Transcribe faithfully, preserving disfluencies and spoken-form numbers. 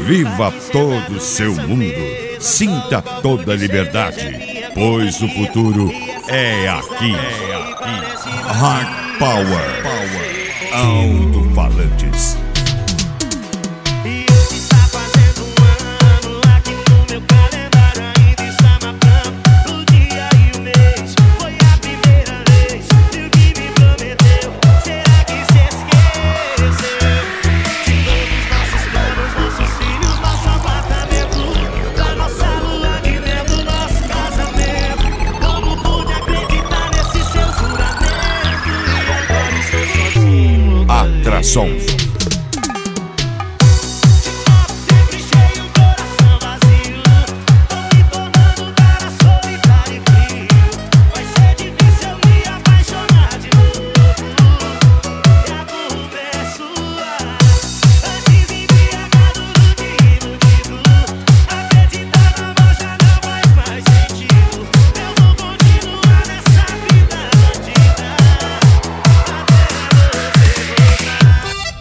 Viva todo o seu mundo. Sinta toda a liberdade, pois o futuro é aqui. É aqui. Hard Power. Alto-falantes.